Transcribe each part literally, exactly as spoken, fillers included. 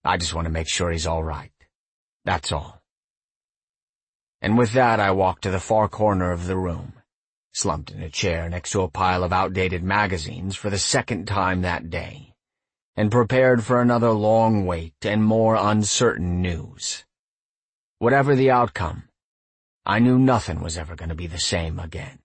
I just want to make sure he's all right. That's all." And with that I walked to the far corner of the room, slumped in a chair next to a pile of outdated magazines for the second time that day, and prepared for another long wait and more uncertain news. Whatever the outcome, I knew nothing was ever going to be the same again.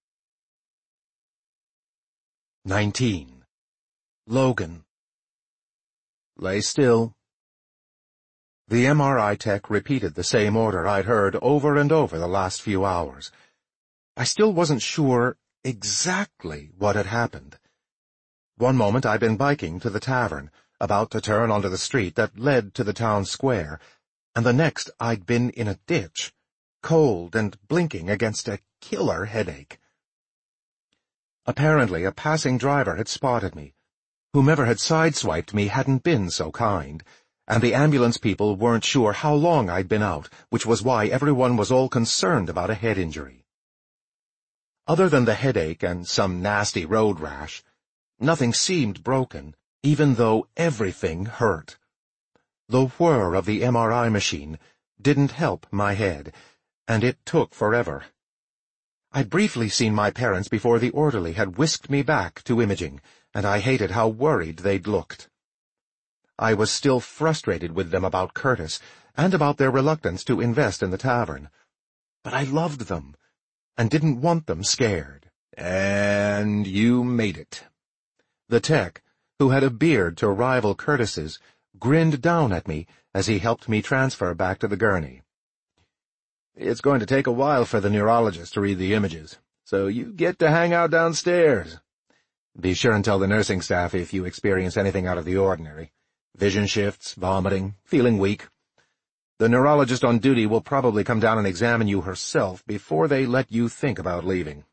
nineteen. Logan. Lay still. The M R I tech repeated the same order I'd heard over and over the last few hours. I still wasn't sure exactly what had happened. One moment I'd been biking to the tavern, about to turn onto the street that led to the town square, and the next I'd been in a ditch, cold and blinking against a killer headache. Apparently a passing driver had spotted me. Whomever had sideswiped me hadn't been so kind, and the ambulance people weren't sure how long I'd been out, which was why everyone was all concerned about a head injury. Other than the headache and some nasty road rash, nothing seemed broken, even though everything hurt. The whir of the M R I machine didn't help my head, and it took forever. I'd briefly seen my parents before the orderly had whisked me back to imaging, and I hated how worried they'd looked. I was still frustrated with them about Curtis, and about their reluctance to invest in the tavern. But I loved them, and didn't want them scared. And you made it. The tech, who had a beard to rival Curtis's, grinned down at me as he helped me transfer back to the gurney. "It's going to take a while for the neurologist to read the images, so you get to hang out downstairs. Be sure and tell the nursing staff if you experience anything out of the ordinary. Vision shifts, vomiting, feeling weak. The neurologist on duty will probably come down and examine you herself before they let you think about leaving."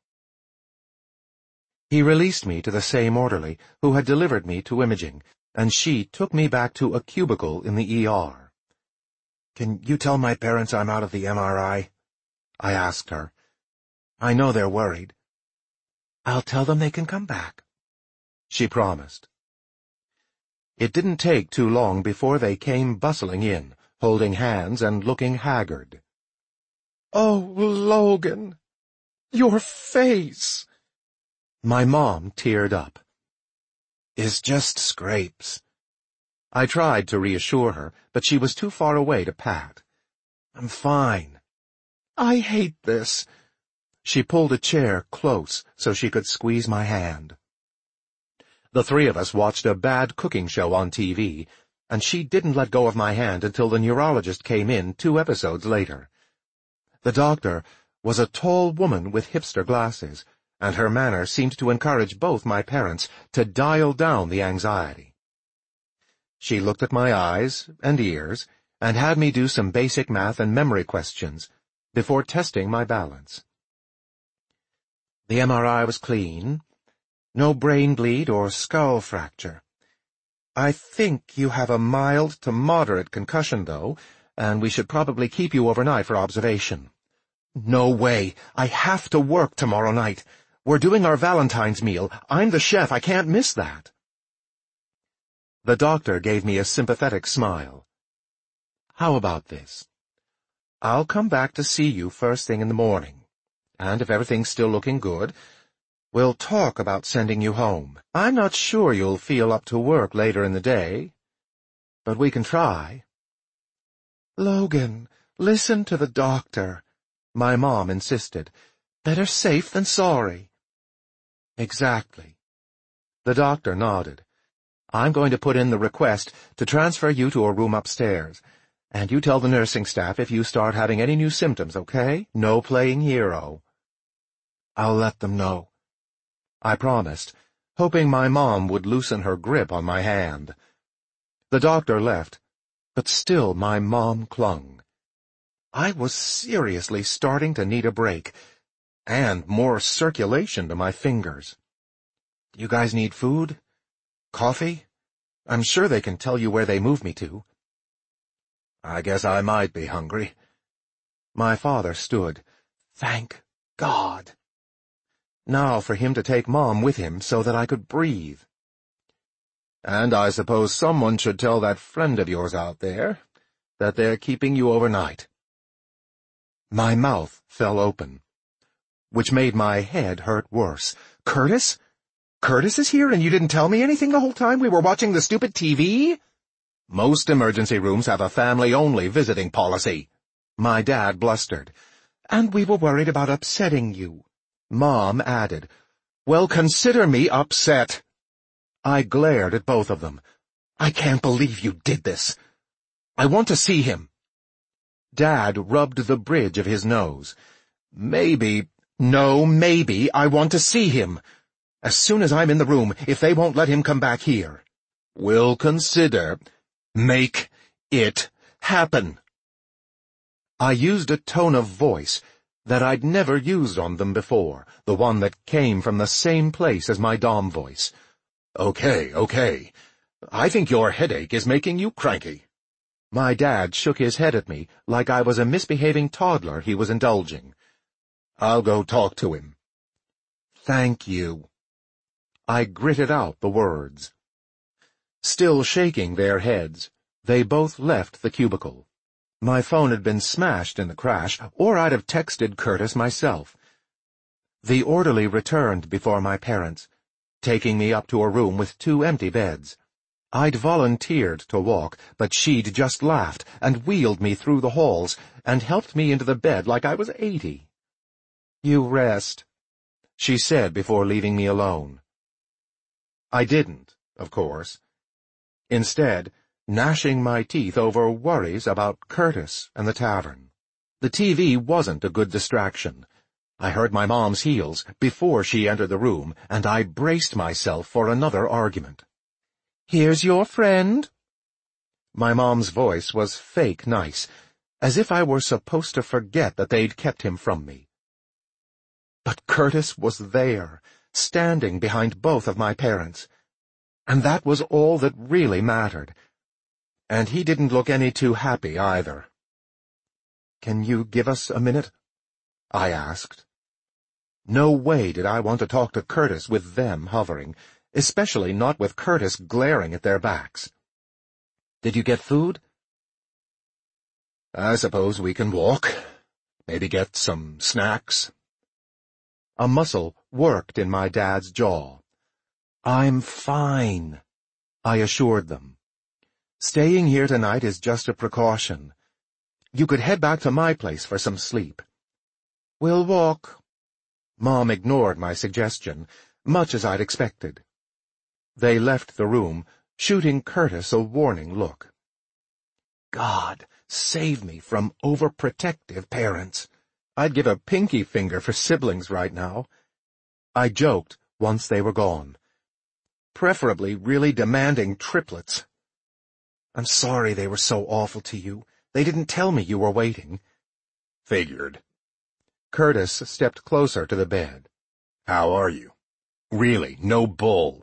He released me to the same orderly who had delivered me to imaging, and she took me back to a cubicle in the E R. "Can you tell my parents I'm out of the M R I?" I asked her. "I know they're worried." "I'll tell them they can come back," she promised. It didn't take too long before they came bustling in, holding hands and looking haggard. "Oh, Logan, your face!" My mom teared up. "It's just scrapes." I tried to reassure her, but she was too far away to pat. "I'm fine." "I hate this." She pulled a chair close so she could squeeze my hand. The three of us watched a bad cooking show on T V, and she didn't let go of my hand until the neurologist came in two episodes later. The doctor was a tall woman with hipster glasses, and her manner seemed to encourage both my parents to dial down the anxiety. She looked at my eyes and ears and had me do some basic math and memory questions before testing my balance. The M R I was clean. No brain bleed or skull fracture. "I think you have a mild to moderate concussion, though, and we should probably keep you overnight for observation." "No way. I have to work tomorrow night. We're doing our Valentine's meal. I'm the chef. I can't miss that." The doctor gave me a sympathetic smile. "How about this? I'll come back to see you first thing in the morning, and if everything's still looking good, we'll talk about sending you home. I'm not sure you'll feel up to work later in the day, but we can try." "Logan, listen to the doctor," my mom insisted. "Better safe than sorry." "Exactly." The doctor nodded. "I'm going to put in the request to transfer you to a room upstairs, and you tell the nursing staff if you start having any new symptoms, okay? No playing hero." "I'll let them know," I promised, hoping my mom would loosen her grip on my hand. The doctor left, but still my mom clung. I was seriously starting to need a break, and more circulation to my fingers. "You guys need food? Coffee? I'm sure they can tell you where they move me to." "I guess I might be hungry." My father stood. Thank God. Now for him to take Mom with him so that I could breathe. And I suppose someone should tell that friend of yours out there that they're keeping you overnight." My mouth fell open, which made my head hurt worse. "Curtis? Curtis is here and you didn't tell me anything the whole time we were watching the stupid T V?" "Most emergency rooms have a family-only visiting policy," my dad blustered. "And we were worried about upsetting you," Mom added. "Well, consider me upset." I glared at both of them. "I can't believe you did this. I want to see him." Dad rubbed the bridge of his nose. "Maybe, no, maybe I want to see him. As soon as I'm in the room, if they won't let him come back here. We'll consider. Make it happen." I used a tone of voice that I'd never used on them before, the one that came from the same place as my Dom voice. "Okay, okay. I think your headache is making you cranky." My dad shook his head at me like I was a misbehaving toddler he was indulging. "I'll go talk to him." "Thank you." I gritted out the words. Still shaking their heads, they both left the cubicle. My phone had been smashed in the crash, or I'd have texted Curtis myself. The orderly returned before my parents, taking me up to a room with two empty beds. I'd volunteered to walk, but she'd just laughed and wheeled me through the halls and helped me into the bed like I was eighty. "You rest," she said before leaving me alone. I didn't, of course. Instead, gnashing my teeth over worries about Curtis and the tavern. The T V wasn't a good distraction. I heard my mom's heels before she entered the room, and I braced myself for another argument. "Here's your friend." My mom's voice was fake nice, as if I were supposed to forget that they'd kept him from me. But Curtis was there, standing behind both of my parents, and that was all that really mattered. And he didn't look any too happy either. "Can you give us a minute?" I asked. No way did I want to talk to Curtis with them hovering, especially not with Curtis glaring at their backs. "Did you get food?" "I suppose we can walk. Maybe get some snacks." A muscle worked in my dad's jaw. "I'm fine," I assured them. "Staying here tonight is just a precaution. You could head back to my place for some sleep." "We'll walk." Mom ignored my suggestion, much as I'd expected. They left the room, shooting Curtis a warning look. God, save me from overprotective parents. I'd give a pinky finger for siblings right now. I joked once they were gone. Preferably really demanding triplets. "I'm sorry they were so awful to you. They didn't tell me you were waiting." "Figured." Curtis stepped closer to the bed. "How are you? Really, no bull."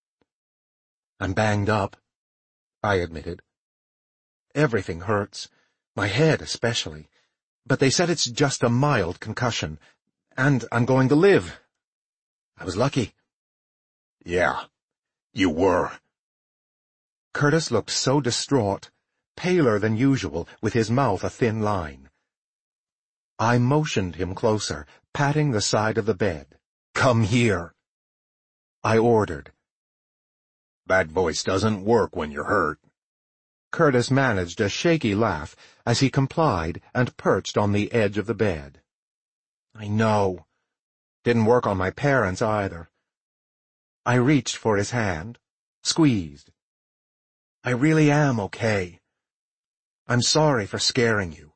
"I'm banged up," I admitted. "Everything hurts, my head especially, but they said it's just a mild concussion, and I'm going to live. I was lucky." "Yeah, you were." Curtis looked so distraught, paler than usual, with his mouth a thin line. I motioned him closer, patting the side of the bed. "Come here," I ordered. "That voice doesn't work when you're hurt." Curtis managed a shaky laugh as he complied and perched on the edge of the bed. "I know. Didn't work on my parents either." I reached for his hand, squeezed. "I really am okay. I'm sorry for scaring you."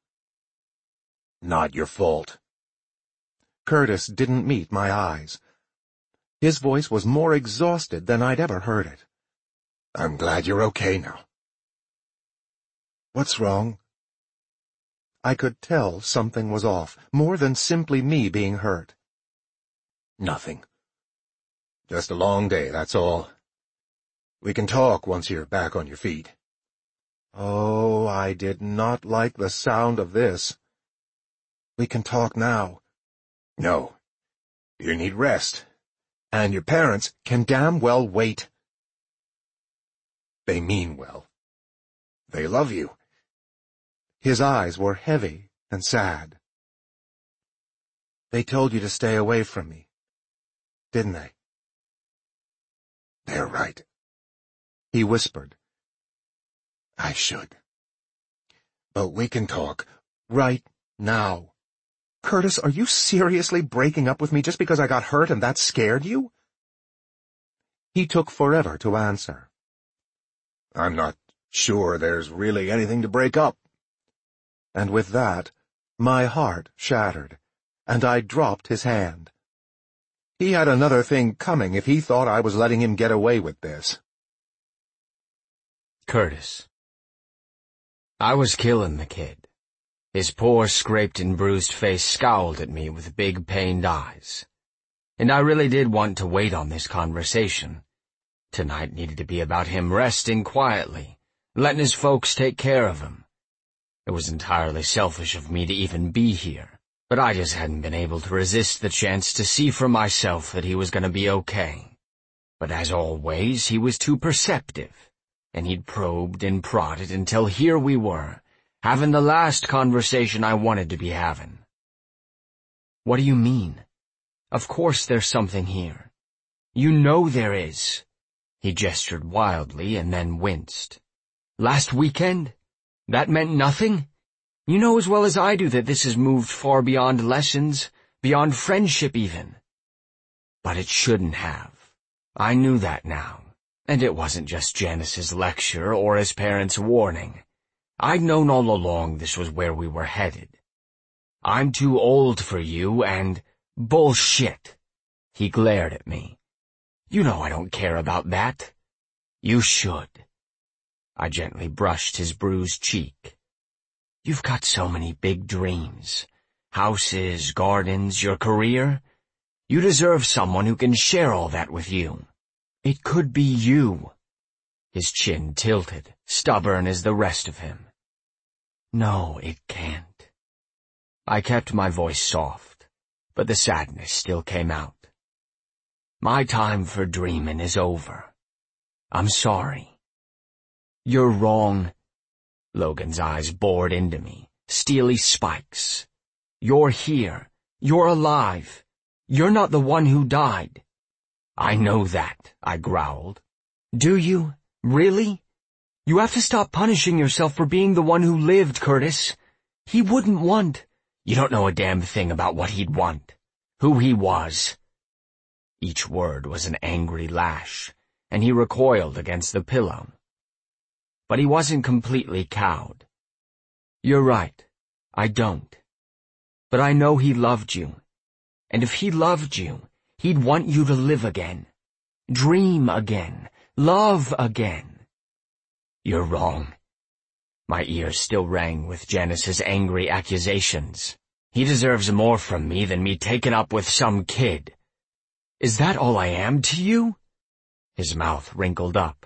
"Not your fault." Curtis didn't meet my eyes. His voice was more exhausted than I'd ever heard it. "I'm glad you're okay now." "What's wrong?" I could tell something was off, more than simply me being hurt. "Nothing. Just a long day, that's all. We can talk once you're back on your feet." Oh, I did not like the sound of this. "We can talk now." "No. You need rest. And your parents can damn well wait." They mean well. They love you. His eyes were heavy and sad. They told you to stay away from me, didn't they? They're right. He whispered. I should. But we can talk. Right now. Curtis, are you seriously breaking up with me just because I got hurt and that scared you? He took forever to answer. I'm not sure there's really anything to break up. And with that, my heart shattered, and I dropped his hand. He had another thing coming if he thought I was letting him get away with this. Curtis. I was killing the kid. His poor, scraped and bruised face scowled at me with big, pained eyes. And I really did want to wait on this conversation. Tonight needed to be about him resting quietly, letting his folks take care of him. It was entirely selfish of me to even be here, but I just hadn't been able to resist the chance to see for myself that he was going to be okay. But as always, he was too perceptive, and he'd probed and prodded until here we were, having the last conversation I wanted to be having. What do you mean? Of course there's something here. You know there is. He gestured wildly and then winced. Last weekend? That meant nothing? You know as well as I do that this has moved far beyond lessons, beyond friendship even. But it shouldn't have. I knew that now, and it wasn't just Janice's lecture or his parents' warning. I'd known all along this was where we were headed. I'm too old for you, and bullshit. He glared at me. You know I don't care about that. You should. I gently brushed his bruised cheek. You've got so many big dreams. Houses, gardens, your career. You deserve someone who can share all that with you. It could be you. His chin tilted, stubborn as the rest of him. No, it can't. I kept my voice soft, but the sadness still came out. My time for dreaming is over. I'm sorry. You're wrong. Logan's eyes bored into me, steely spikes. You're here. You're alive. You're not the one who died. I know that, I growled. Do you? Really? You have to stop punishing yourself for being the one who lived, Curtis. He wouldn't want. You don't know a damn thing about what he'd want. Who he was. Each word was an angry lash, and he recoiled against the pillow. But he wasn't completely cowed. You're right. I don't. But I know he loved you. And if he loved you, he'd want you to live again. Dream again. Love again. You're wrong. My ears still rang with Janice's angry accusations. He deserves more from me than me taking up with some kid. Is that all I am to you? His mouth wrinkled up.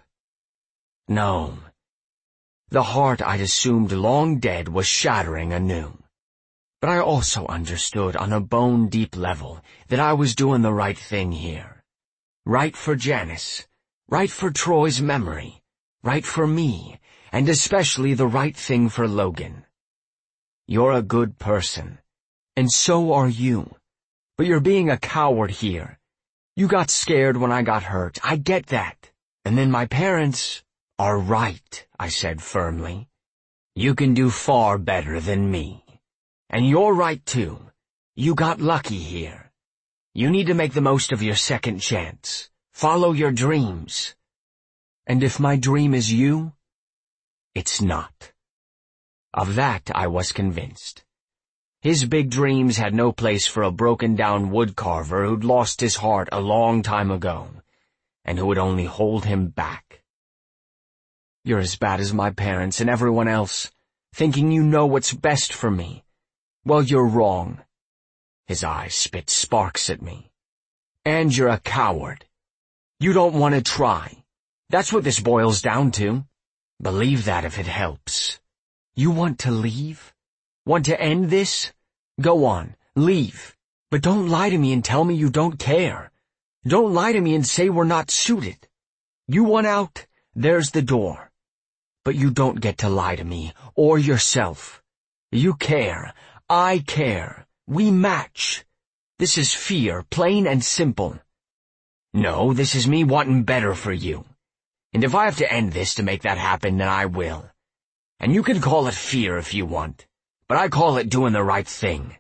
No. The heart I'd assumed long dead was shattering anew. But I also understood on a bone-deep level that I was doing the right thing here. Right for Janice, right for Troy's memory, right for me, and especially the right thing for Logan. You're a good person, and so are you. But you're being a coward here. You got scared when I got hurt, I get that. And then my parents are right, I said firmly. You can do far better than me. And you're right too. You got lucky here. You need to make the most of your second chance. Follow your dreams. And if my dream is you, it's not. Of that I was convinced. His big dreams had no place for a broken-down woodcarver who'd lost his heart a long time ago, and who would only hold him back. You're as bad as my parents and everyone else, thinking you know what's best for me. Well, you're wrong. His eyes spit sparks at me. And you're a coward. You don't want to try. That's what this boils down to. Believe that if it helps. You want to leave? Want to end this? Go on, leave. But don't lie to me and tell me you don't care. Don't lie to me and say we're not suited. You want out? There's the door. But you don't get to lie to me, or yourself. You care. I care. We match. This is fear, plain and simple. No, this is me wanting better for you. And if I have to end this to make that happen, then I will. And you can call it fear if you want, but I call it doing the right thing.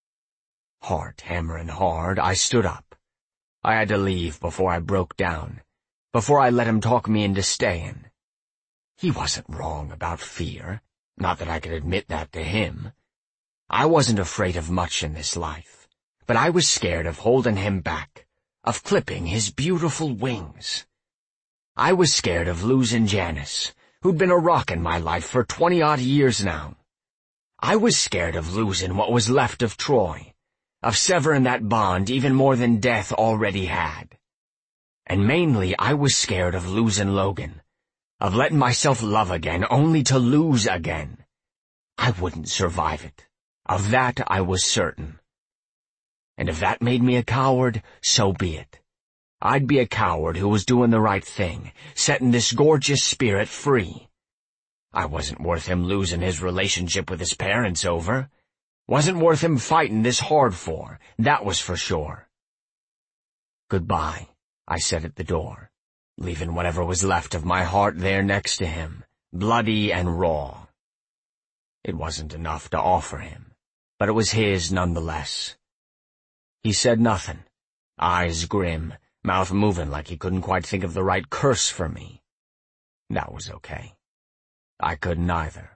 Heart hammering hard, I stood up. I had to leave before I broke down, before I let him talk me into staying. He wasn't wrong about fear, not that I could admit that to him. I wasn't afraid of much in this life, but I was scared of holding him back, of clipping his beautiful wings. I was scared of losing Janice, who'd been a rock in my life for twenty-odd years now. I was scared of losing what was left of Troy, of severing that bond even more than death already had. And mainly I was scared of losing Logan, of letting myself love again only to lose again. I wouldn't survive it. Of that I was certain. And if that made me a coward, so be it. I'd be a coward who was doing the right thing, setting this gorgeous spirit free. I wasn't worth him losing his relationship with his parents over. Wasn't worth him fighting this hard for, that was for sure. Goodbye, I said at the door, leaving whatever was left of my heart there next to him, bloody and raw. It wasn't enough to offer him, but it was his nonetheless. He said nothing, eyes grim, mouth moving like he couldn't quite think of the right curse for me. That was okay. I couldn't either.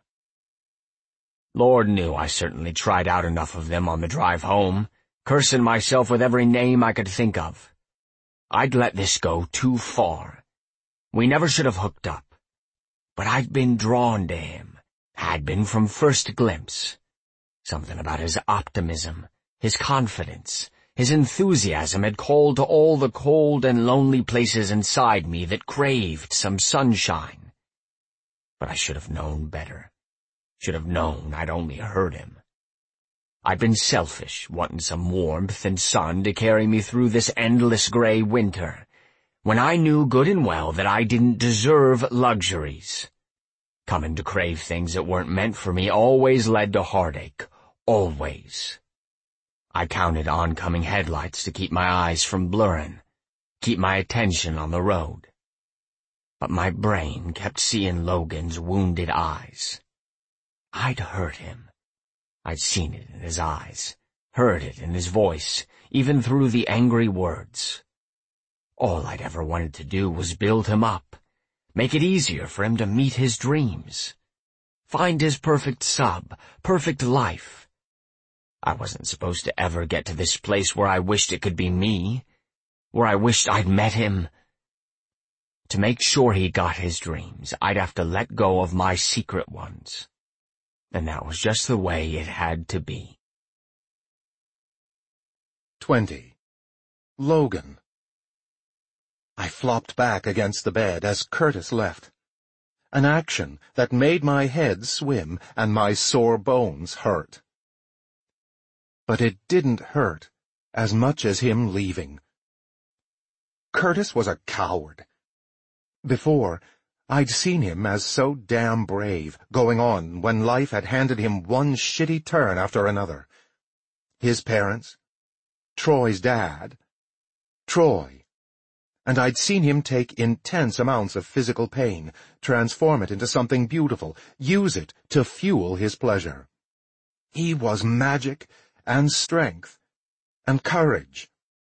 Lord knew I certainly tried out enough of them on the drive home, cursing myself with every name I could think of. I'd let this go too far. We never should have hooked up. But I'd been drawn to him, had been from first glimpse. Something about his optimism, his confidence, his enthusiasm had called to all the cold and lonely places inside me that craved some sunshine. But I should have known better. Should have known I'd only hurt him. I'd been selfish, wanting some warmth and sun to carry me through this endless gray winter, when I knew good and well that I didn't deserve luxuries. Coming to crave things that weren't meant for me always led to heartache, always. I counted oncoming headlights to keep my eyes from blurring, keep my attention on the road. But my brain kept seeing Logan's wounded eyes. I'd hurt him. I'd seen it in his eyes, heard it in his voice, even through the angry words. All I'd ever wanted to do was build him up, make it easier for him to meet his dreams, find his perfect sub, perfect life. I wasn't supposed to ever get to this place where I wished it could be me, where I wished I'd met him. To make sure he got his dreams, I'd have to let go of my secret ones. And that was just the way it had to be. Twenty. Logan. I flopped back against the bed as Curtis left. An action that made my head swim and my sore bones hurt. But it didn't hurt as much as him leaving. Curtis was a coward. Before, I'd seen him as so damn brave, going on when life had handed him one shitty turn after another. His parents, Troy's dad, Troy. And I'd seen him take intense amounts of physical pain, transform it into something beautiful, use it to fuel his pleasure. He was magic and strength and courage.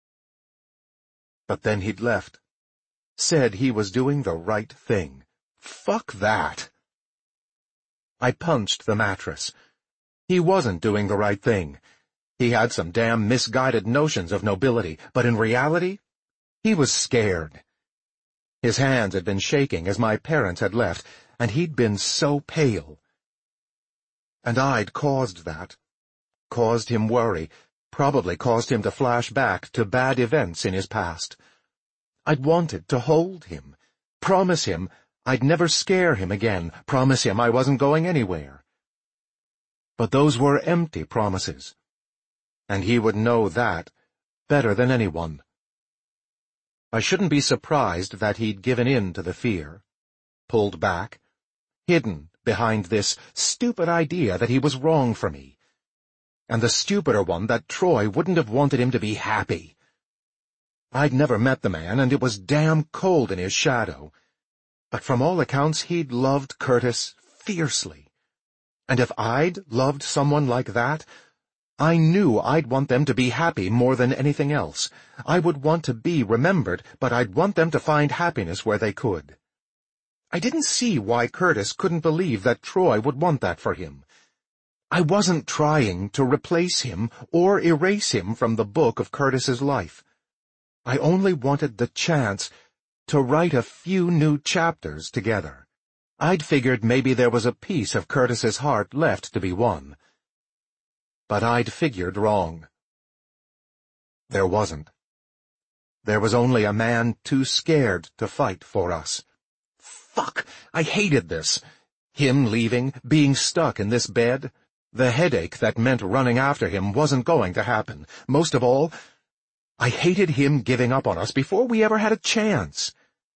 But then he'd left. Said he was doing the right thing. Fuck that. I punched the mattress. He wasn't doing the right thing. He had some damn misguided notions of nobility, but in reality, he was scared. His hands had been shaking as my parents had left, and he'd been so pale. And I'd caused that. Caused him worry, probably caused him to flash back to bad events in his past. I'd wanted to hold him, promise him I'd never scare him again, promise him I wasn't going anywhere. But those were empty promises, and he would know that better than anyone. I shouldn't be surprised that he'd given in to the fear, pulled back, hidden behind this stupid idea that he was wrong for me, and the stupider one that Troy wouldn't have wanted him to be happy. I'd never met the man, and it was damn cold in his shadow, but from all accounts he'd loved Curtis fiercely. And if I'd loved someone like that, I knew I'd want them to be happy more than anything else. I would want to be remembered, but I'd want them to find happiness where they could. I didn't see why Curtis couldn't believe that Troy would want that for him. I wasn't trying to replace him or erase him from the book of Curtis's life. I only wanted the chance to write a few new chapters together. I'd figured maybe there was a piece of Curtis's heart left to be won. But I'd figured wrong. There wasn't. There was only a man too scared to fight for us. Fuck! I hated this. Him leaving, being stuck in this bed. The headache that meant running after him wasn't going to happen. Most of all, I hated him giving up on us before we ever had a chance.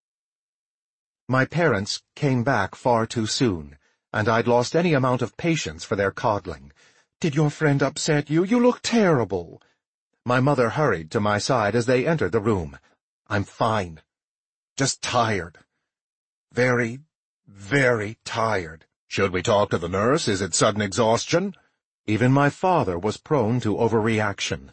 My parents came back far too soon, and I'd lost any amount of patience for their coddling. "Did your friend upset you? You look terrible." My mother hurried to my side as they entered the room. "I'm fine. Just tired. Very, very tired." "Should we talk to the nurse? Is it sudden exhaustion?" Even my father was prone to overreaction.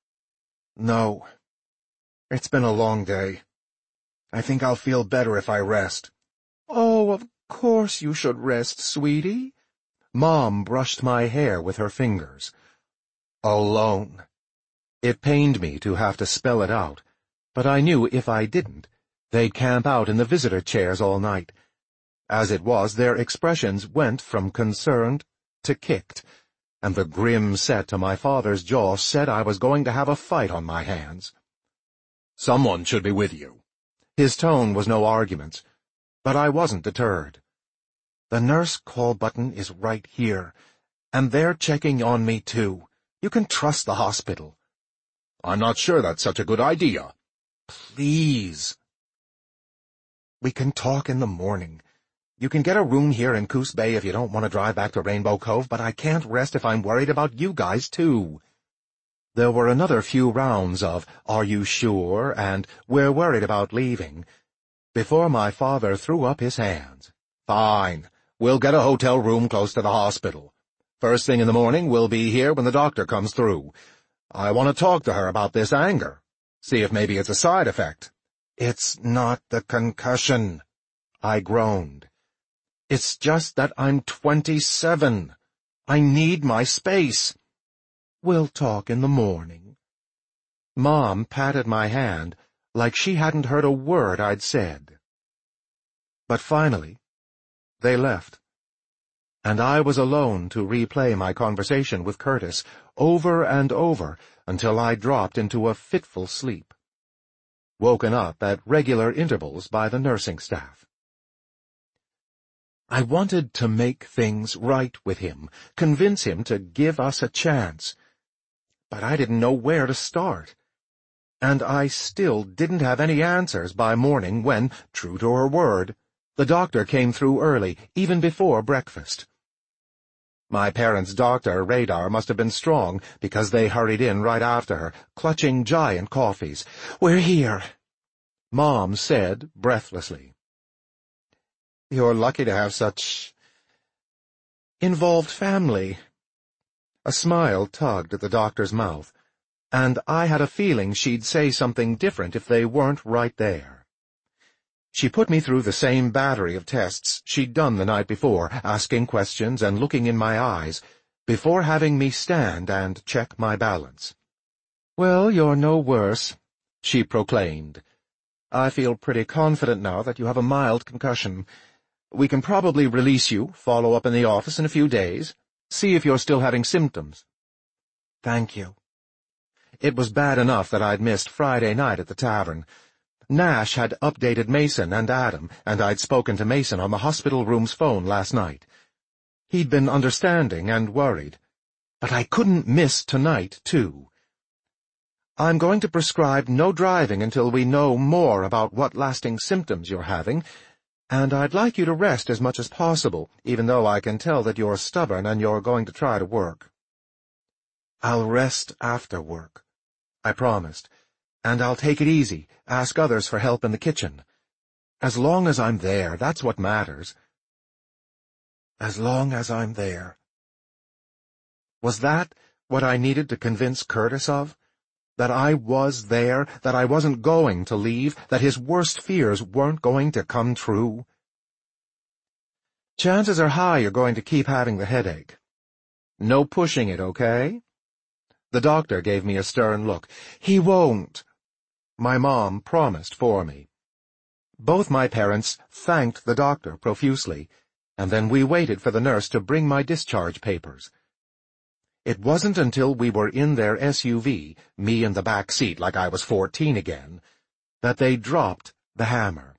"No. It's been a long day. I think I'll feel better if I rest." "Oh, of course you should rest, sweetie." Mom brushed my hair with her fingers. Alone. It pained me to have to spell it out, but I knew if I didn't, they'd camp out in the visitor chairs all night. As it was, their expressions went from concerned to kicked, and the grim set to my father's jaw said I was going to have a fight on my hands. "Someone should be with you." His tone was no argument, but I wasn't deterred. "The nurse call button is right here, and they're checking on me too. You can trust the hospital." "I'm not sure that's such a good idea." "Please." "We can talk in the morning. You can get a room here in Coos Bay if you don't want to drive back to Rainbow Cove, but I can't rest if I'm worried about you guys too." There were another few rounds of, "Are you sure?" and "We're worried about leaving," before my father threw up his hands. "Fine. We'll get a hotel room close to the hospital. First thing in the morning, we'll be here when the doctor comes through. I want to talk to her about this anger. See if maybe it's a side effect." "It's not the concussion," I groaned. "It's just that I'm twenty-seven. I need my space." "We'll talk in the morning." Mom patted my hand like she hadn't heard a word I'd said. But finally, they left, and I was alone to replay my conversation with Curtis over and over until I dropped into a fitful sleep, woken up at regular intervals by the nursing staff. I wanted to make things right with him, convince him to give us a chance, but I didn't know where to start. And I still didn't have any answers by morning when, true to her word, the doctor came through early, even before breakfast. My parents' doctor radar must have been strong because they hurried in right after her, clutching giant coffees. "We're here," Mom said breathlessly. "You're lucky to have such involved family." A smile tugged at the doctor's mouth, and I had a feeling she'd say something different if they weren't right there. She put me through the same battery of tests she'd done the night before, asking questions and looking in my eyes, before having me stand and check my balance. "Well, you're no worse," she proclaimed. "I feel pretty confident now that you have a mild concussion. We can probably release you, follow up in the office in a few days, see if you're still having symptoms." "Thank you." It was bad enough that I'd missed Friday night at the tavern. Nash had updated Mason and Adam, and I'd spoken to Mason on the hospital room's phone last night. He'd been understanding and worried, but I couldn't miss tonight, too. "I'm going to prescribe no driving until we know more about what lasting symptoms you're having, And I'd like you to rest as much as possible, even though I can tell that you're stubborn and you're going to try to work. I'll rest after work, I promised, and I'll take it easy, ask others for help in the kitchen. As long as I'm there, that's what matters. As long as I'm there. Was that what I needed to convince Curtis of? That I was there, that I wasn't going to leave, that his worst fears weren't going to come true? Chances are high you're going to keep having the headache. No pushing it, okay? The doctor gave me a stern look. He won't. My mom promised for me. Both my parents thanked the doctor profusely, and then we waited for the nurse to bring my discharge papers. It wasn't until we were in their S U V, me in the back seat like I was fourteen again, that they dropped the hammer.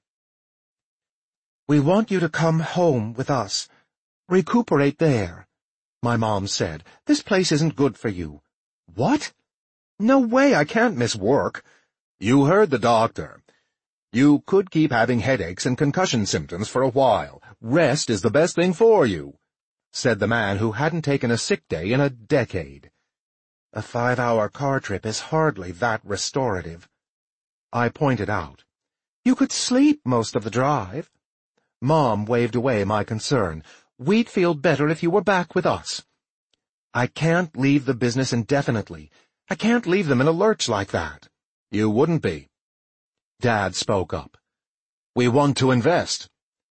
We want you to come home with us. Recuperate there, my mom said. This place isn't good for you. What? No way, I can't miss work. You heard the doctor. You could keep having headaches and concussion symptoms for a while. Rest is the best thing for you, said the man who hadn't taken a sick day in a decade. A five-hour car trip is hardly that restorative, I pointed out. You could sleep most of the drive. Mom waved away my concern. We'd feel better if you were back with us. I can't leave the business indefinitely. I can't leave them in a lurch like that. You wouldn't be. Dad spoke up. We want to invest.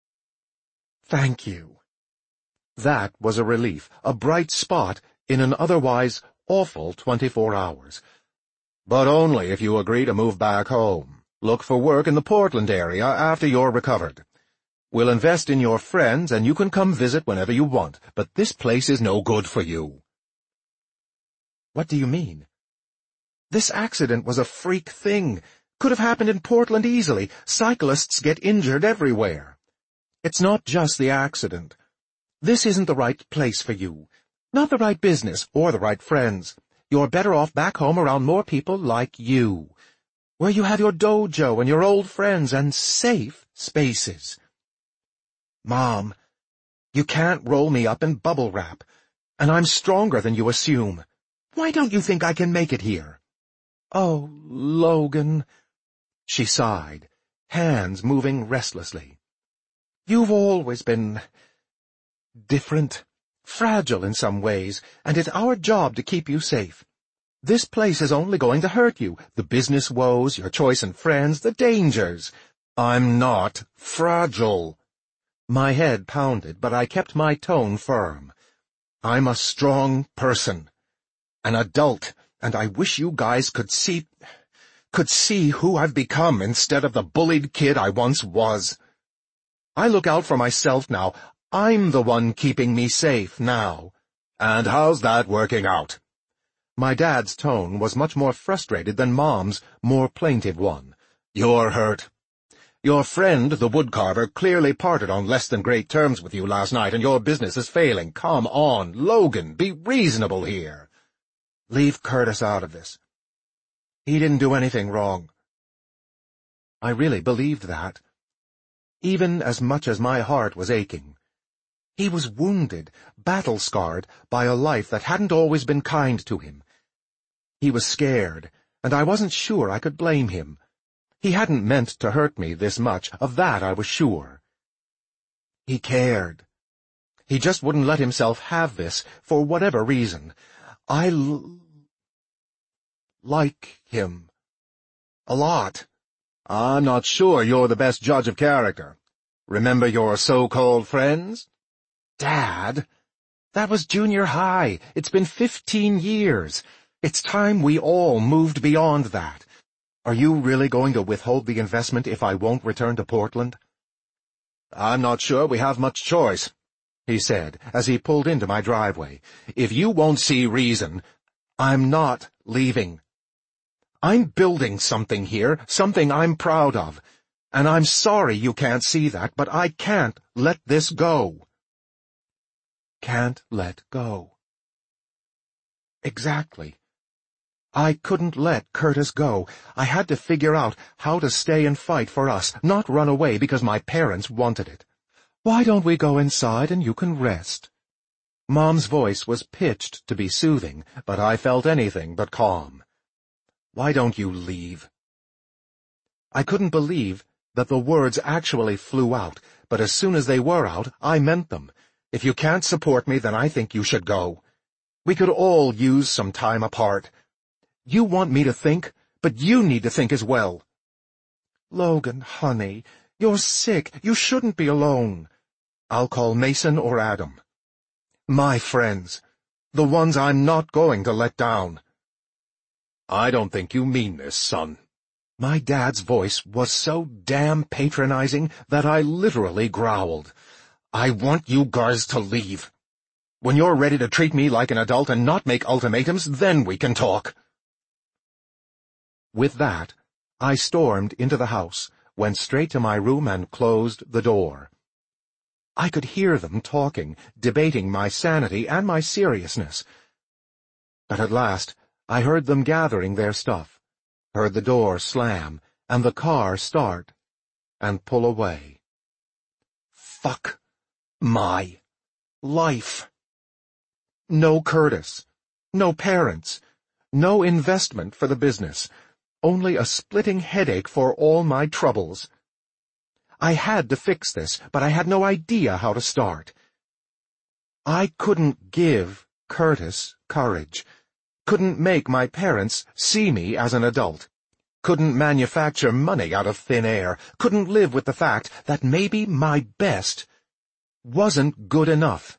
Thank you. That was a relief, a bright spot in an otherwise awful twenty-four hours. But only if you agree to move back home. Look for work in the Portland area after you're recovered. We'll invest in your friends and you can come visit whenever you want, but this place is no good for you. What do you mean? This accident was a freak thing. Could have happened in Portland easily. Cyclists get injured everywhere. It's not just the accident. This isn't the right place for you. Not the right business or the right friends. You're better off back home around more people like you, where you have your dojo and your old friends and safe spaces. Mom, you can't roll me up in bubble wrap, and I'm stronger than you assume. Why don't you think I can make it here? Oh, Logan, she sighed, hands moving restlessly. You've always been different, fragile in some ways, and it's our job to keep you safe. This place is only going to hurt you, the business woes, your choice in friends, the dangers. I'm not fragile. My head pounded, but I kept my tone firm. I'm a strong person, an adult, and I wish you guys could see, could see who I've become instead of the bullied kid I once was. I look out for myself now. I'm the one keeping me safe now. And how's that working out? My dad's tone was much more frustrated than Mom's more plaintive one. You're hurt. Your friend, the woodcarver, clearly parted on less than great terms with you last night, and your business is failing. Come on, Logan, be reasonable here. Leave Curtis out of this. He didn't do anything wrong. I really believed that, even as much as my heart was aching. He was wounded, battle-scarred by a life that hadn't always been kind to him. He was scared, and I wasn't sure I could blame him. He hadn't meant to hurt me this much, of that I was sure. He cared. He just wouldn't let himself have this, for whatever reason. I l like him. A lot. I'm not sure you're the best judge of character. Remember your so-called friends? Dad, that was junior high. It's been fifteen years. It's time we all moved beyond that. Are you really going to withhold the investment if I won't return to Portland? I'm not sure we have much choice, he said, as he pulled into my driveway. If you won't see reason, I'm not leaving. I'm building something here, something I'm proud of, and I'm sorry you can't see that, but I can't let this go. Can't let go. Exactly. I couldn't let Curtis go. I had to figure out how to stay and fight for us, not run away because my parents wanted it. Why don't we go inside and you can rest? Mom's voice was pitched to be soothing, but I felt anything but calm. Why don't you leave? I couldn't believe that the words actually flew out, but as soon as they were out, I meant them. If you can't support me, then I think you should go. We could all use some time apart. You want me to think, but you need to think as well. Logan, honey, you're sick. You shouldn't be alone. I'll call Mason or Adam. My friends. The ones I'm not going to let down. I don't think you mean this, son. My dad's voice was so damn patronizing that I literally growled. I want you guys to leave. When you're ready to treat me like an adult and not make ultimatums, then we can talk. With that, I stormed into the house, went straight to my room and closed the door. I could hear them talking, debating my sanity and my seriousness. But at last, I heard them gathering their stuff, heard the door slam, and the car start, and pull away. Fuck my life. No Curtis, no parents, no investment for the business, only a splitting headache for all my troubles. I had to fix this, but I had no idea how to start. I couldn't give Curtis courage, couldn't make my parents see me as an adult, couldn't manufacture money out of thin air, couldn't live with the fact that maybe my best wasn't good enough.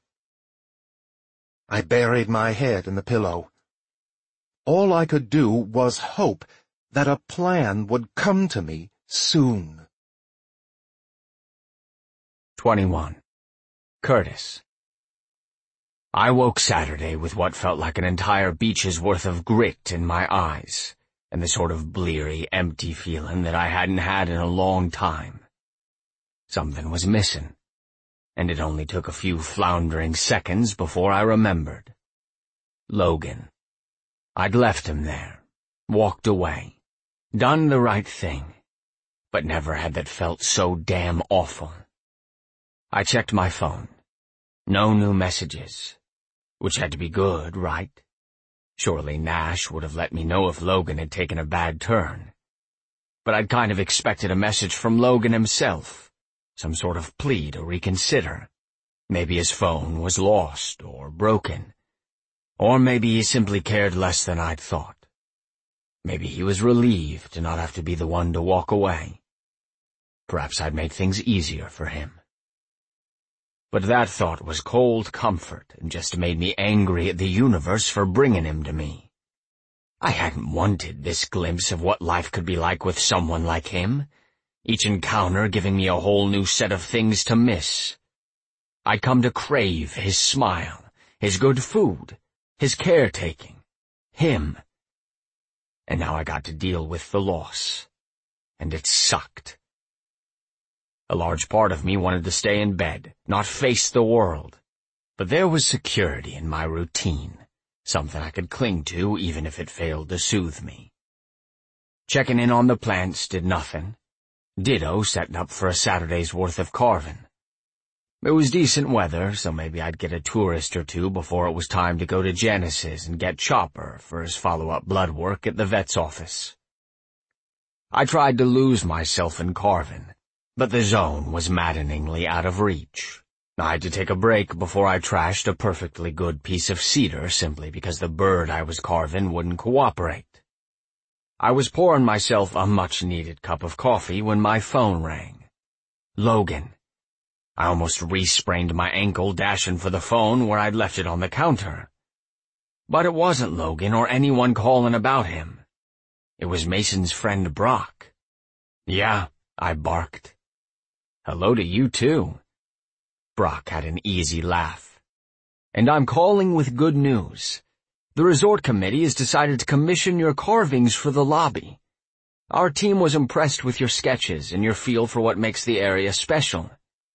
I buried my head in the pillow. All I could do was hope that a plan would come to me soon. twenty-one. Curtis. I woke Saturday with what felt like an entire beach's worth of grit in my eyes, and the sort of bleary, empty feeling that I hadn't had in a long time. Something was missing, and it only took a few floundering seconds before I remembered. Logan. I'd left him there, walked away, done the right thing, but never had that felt so damn awful. I checked my phone. No new messages. Which had to be good, right? Surely Nash would have let me know if Logan had taken a bad turn. But I'd kind of expected a message from Logan himself, some sort of plea to reconsider. Maybe his phone was lost or broken. Or maybe he simply cared less than I'd thought. Maybe he was relieved to not have to be the one to walk away. Perhaps I'd made things easier for him. But that thought was cold comfort and just made me angry at the universe for bringing him to me. I hadn't wanted this glimpse of what life could be like with someone like him, each encounter giving me a whole new set of things to miss. I'd come to crave his smile, his good food, his caretaking, him. And now I got to deal with the loss. And it sucked. A large part of me wanted to stay in bed, not face the world. But there was security in my routine, something I could cling to even if it failed to soothe me. Checking in on the plants did nothing. Ditto setting up for a Saturday's worth of carving. It was decent weather, so maybe I'd get a tourist or two before it was time to go to Janice's and get Chopper for his follow-up blood work at the vet's office. I tried to lose myself in carving, but the zone was maddeningly out of reach. I had to take a break before I trashed a perfectly good piece of cedar simply because the bird I was carving wouldn't cooperate. I was pouring myself a much-needed cup of coffee when my phone rang. Logan. I almost re-sprained my ankle dashing for the phone where I'd left it on the counter. But it wasn't Logan or anyone calling about him. It was Mason's friend Brock. Yeah, I barked. Hello to you too. Brock had an easy laugh. And I'm calling with good news. The resort committee has decided to commission your carvings for the lobby. Our team was impressed with your sketches and your feel for what makes the area special.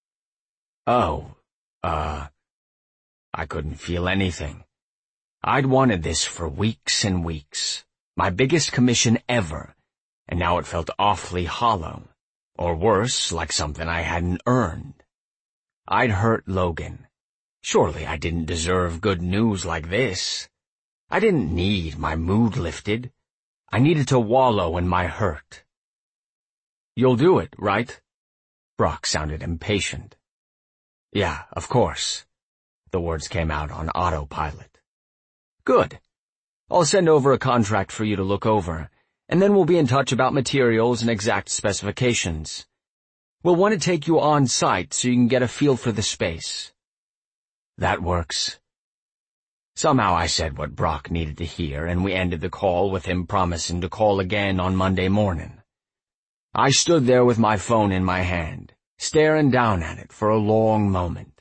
Oh, uh, I couldn't feel anything. I'd wanted this for weeks and weeks. My biggest commission ever, and now it felt awfully hollow, or worse, like something I hadn't earned. I'd hurt Logan. Surely I didn't deserve good news like this. I didn't need my mood lifted. I needed to wallow in my hurt. "You'll do it, right?" Brock sounded impatient. "Yeah, of course." The words came out on autopilot. "Good. I'll send over a contract for you to look over, and then we'll be in touch about materials and exact specifications. We'll want to take you on site so you can get a feel for the space." "That works." Somehow I said what Brock needed to hear, and we ended the call with him promising to call again on Monday morning. I stood there with my phone in my hand, staring down at it for a long moment.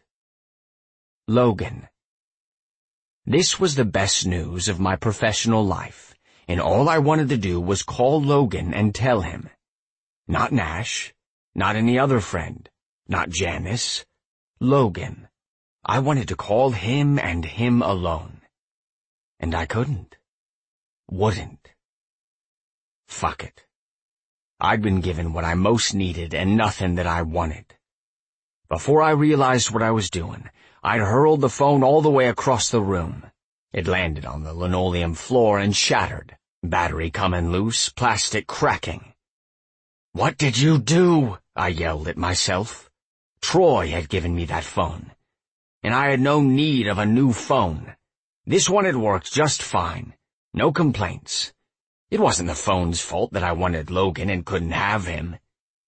Logan. This was the best news of my professional life, and all I wanted to do was call Logan and tell him. Not Nash, not any other friend, not Janice. Logan. I wanted to call him and him alone. And I couldn't. Wouldn't. Fuck it. I'd been given what I most needed and nothing that I wanted. Before I realized what I was doing, I'd hurled the phone all the way across the room. It landed on the linoleum floor and shattered, battery coming loose, plastic cracking. "What did you do?" I yelled at myself. Troy had given me that phone, and I had no need of a new phone. This one had worked just fine. No complaints. It wasn't the phone's fault that I wanted Logan and couldn't have him.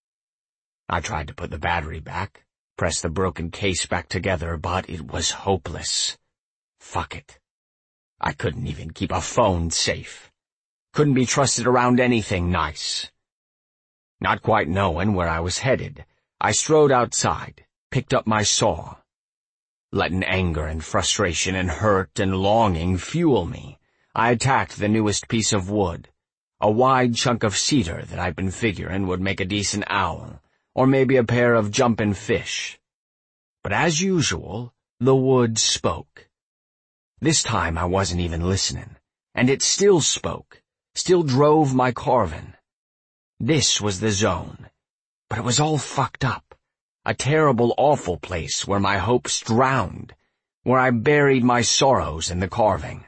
I tried to put the battery back, press the broken case back together, but it was hopeless. Fuck it. I couldn't even keep a phone safe. Couldn't be trusted around anything nice. Not quite knowing where I was headed, I strode outside, picked up my saw. Letting anger and frustration and hurt and longing fuel me, I attacked the newest piece of wood, a wide chunk of cedar that I'd been figuring would make a decent owl, or maybe a pair of jumping fish. But as usual, the wood spoke. This time I wasn't even listening, and it still spoke, still drove my carving. This was the zone, but it was all fucked up, a terrible, awful place where my hopes drowned, where I buried my sorrows in the carving.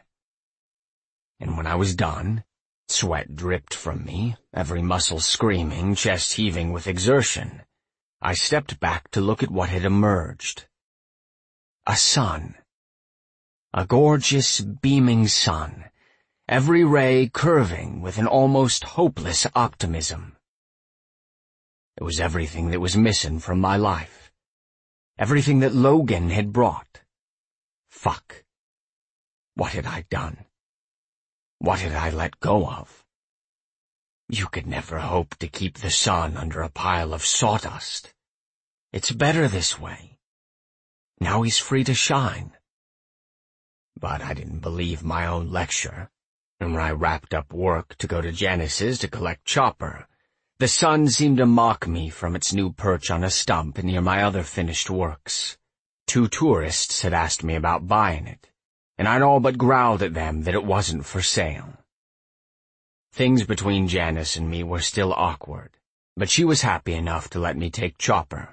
And when I was done, sweat dripped from me, every muscle screaming, chest heaving with exertion, I stepped back to look at what had emerged. A sun. A gorgeous, beaming sun, every ray curving with an almost hopeless optimism. It was everything that was missing from my life. Everything that Logan had brought. Fuck. What had I done? What had I let go of? You could never hope to keep the sun under a pile of sawdust. It's better this way. Now he's free to shine. But I didn't believe my own lecture, and when I wrapped up work to go to Janice's to collect Chopper, the sun seemed to mock me from its new perch on a stump near my other finished works. Two tourists had asked me about buying it, and I'd all but growled at them that it wasn't for sale. Things between Janice and me were still awkward, but she was happy enough to let me take Chopper.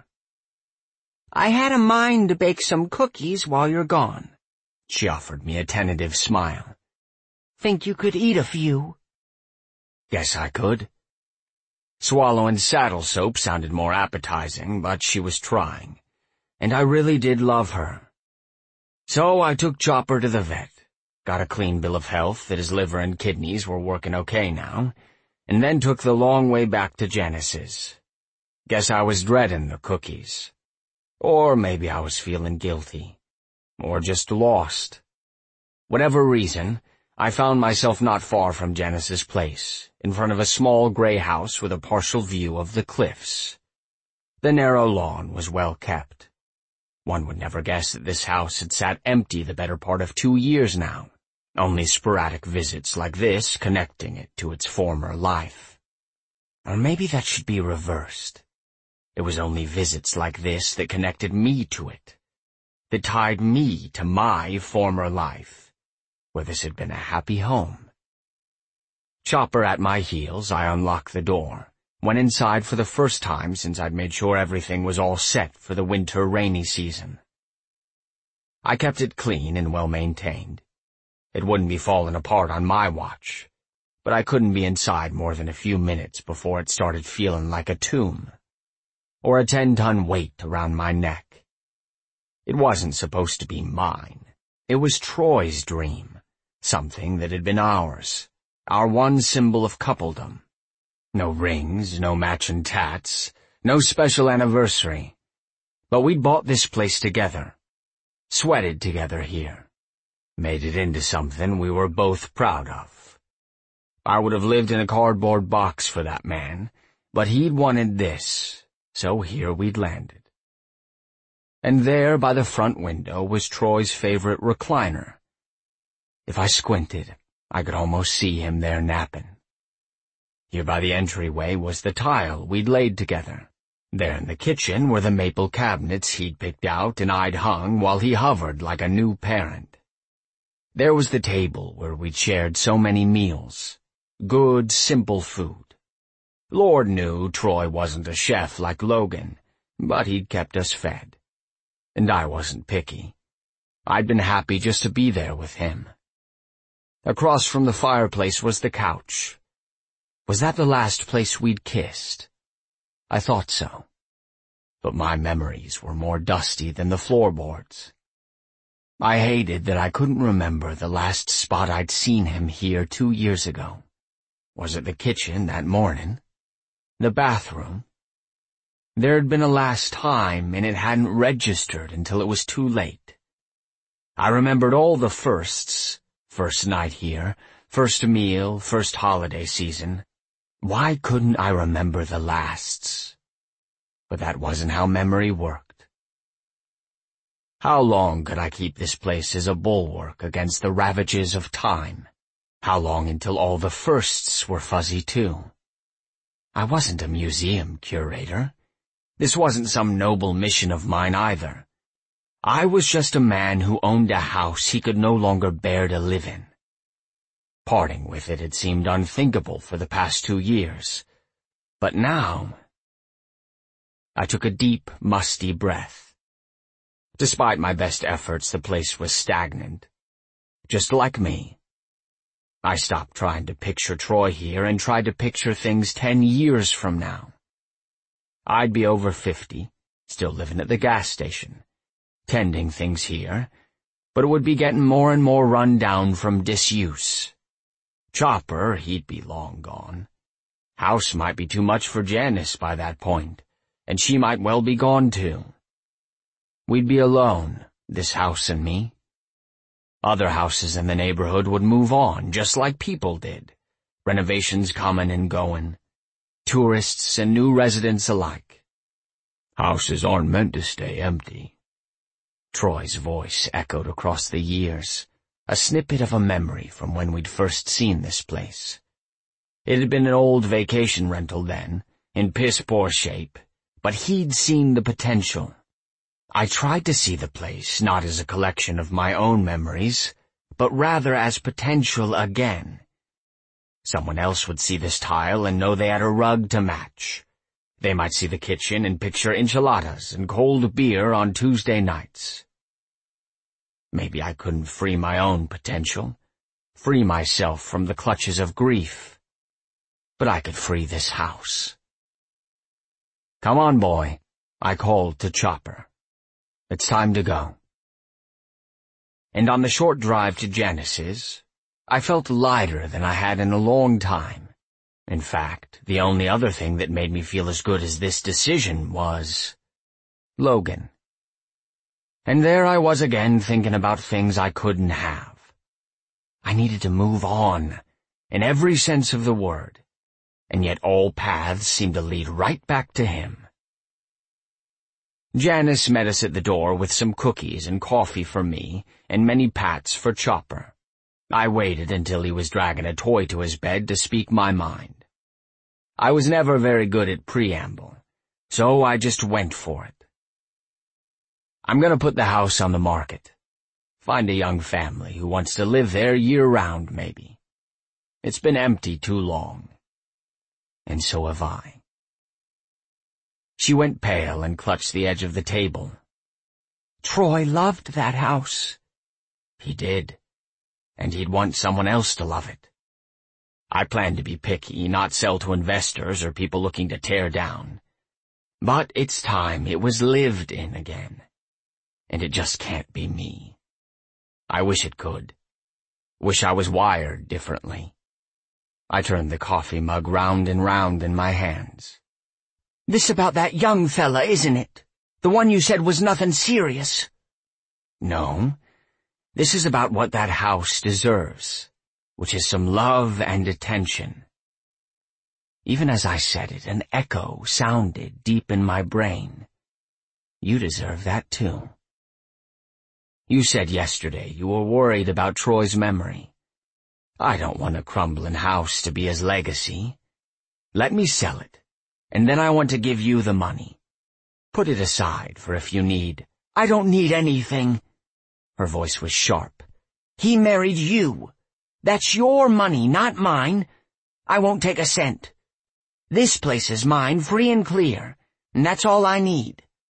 "I had a mind to bake some cookies while you're gone." She offered me a tentative smile. "Think you could eat a few?" Guess I could. Swallowing saddle soap sounded more appetizing, but she was trying, and I really did love her. So I took Chopper to the vet, got a clean bill of health that his liver and kidneys were working okay now, and then took the long way back to Janice's. Guess I was dreading the cookies. Or maybe I was feeling guilty. Or just lost. Whatever reason, I found myself not far from Janice's place, in front of a small gray house with a partial view of the cliffs. The narrow lawn was well kept. One would never guess that this house had sat empty the better part of two years now, only sporadic visits like this connecting it to its former life. Or maybe that should be reversed. It was only visits like this that connected me to it, that tied me to my former life, where this had been a happy home. Chopper at my heels, I unlocked the door, went inside for the first time since I'd made sure everything was all set for the winter rainy season. I kept it clean and well-maintained. It wouldn't be falling apart on my watch, but I couldn't be inside more than a few minutes before it started feeling like a tomb, or a ten-ton weight around my neck. It wasn't supposed to be mine. It was Troy's dream, something that had been ours, our one symbol of coupledom. No rings, no matching tats, no special anniversary. But we'd bought this place together, sweated together here, made it into something we were both proud of. I would have lived in a cardboard box for that man, but he'd wanted this, so here we'd landed. And there by the front window was Troy's favorite recliner. If I squinted, I could almost see him there napping. Here by the entryway was the tile we'd laid together. There in the kitchen were the maple cabinets he'd picked out and I'd hung while he hovered like a new parent. There was the table where we'd shared so many meals. Good, simple food. Lord knew Troy wasn't a chef like Logan, but he'd kept us fed. And I wasn't picky. I'd been happy just to be there with him. Across from the fireplace was the couch. Was that the last place we'd kissed? I thought so. But my memories were more dusty than the floorboards. I hated that I couldn't remember the last spot I'd seen him here two years ago. Was it the kitchen that morning? The bathroom? There'd been a last time, and it hadn't registered until it was too late. I remembered all the firsts. First night here, first meal, first holiday season. Why couldn't I remember the lasts? But that wasn't how memory worked. How long could I keep this place as a bulwark against the ravages of time? How long until all the firsts were fuzzy too? I wasn't a museum curator. This wasn't some noble mission of mine either. I was just a man who owned a house he could no longer bear to live in. Parting with it had seemed unthinkable for the past two years. But now... I took a deep, musty breath. Despite my best efforts, the place was stagnant. Just like me. I stopped trying to picture Troy here and tried to picture things ten years from now. I'd be over fifty, still living at the gas station, tending things here, but it would be getting more and more run down from disuse. Chopper, he'd be long gone. House might be too much for Janice by that point, and she might well be gone too. We'd be alone, this house and me. Other houses in the neighborhood would move on, just like people did. Renovations coming and going. Tourists and new residents alike. Houses aren't meant to stay empty. Troy's voice echoed across the years, a snippet of a memory from when we'd first seen this place. It had been an old vacation rental then, in piss-poor shape, but he'd seen the potential. I tried to see the place not as a collection of my own memories, but rather as potential again. Someone else would see this tile and know they had a rug to match. They might see the kitchen and picture enchiladas and cold beer on Tuesday nights. Maybe I couldn't free my own potential, free myself from the clutches of grief, but I could free this house. Come on, boy, I called to Chopper. It's time to go. And on the short drive to Janice's, I felt lighter than I had in a long time. In fact, the only other thing that made me feel as good as this decision was Logan. And there I was again thinking about things I couldn't have. I needed to move on, in every sense of the word, and yet all paths seemed to lead right back to him. Janice met us at the door with some cookies and coffee for me, and many pats for Chopper. I waited until he was dragging a toy to his bed to speak my mind. I was never very good at preamble, so I just went for it. I'm gonna put the house on the market. Find a young family who wants to live there year-round, maybe. It's been empty too long. And so have I. She went pale and clutched the edge of the table. Troy loved that house. He did. And he'd want someone else to love it. I planned to be picky, not sell to investors or people looking to tear down. But it's time it was lived in again. And it just can't be me. I wish it could. Wish I was wired differently. I turned the coffee mug round and round in my hands. This about that young fella, isn't it? The one you said was nothing serious. No. This is about what that house deserves, which is some love and attention. Even as I said it, an echo sounded deep in my brain. You deserve that too. You said yesterday you were worried about Troy's memory. I don't want a crumbling house to be his legacy. Let me sell it, and then I want to give you the money. Put it aside for if you need. I don't need anything. Her voice was sharp. He married you. That's your money, not mine. I won't take a cent. This place is mine, free and clear, and that's all I need.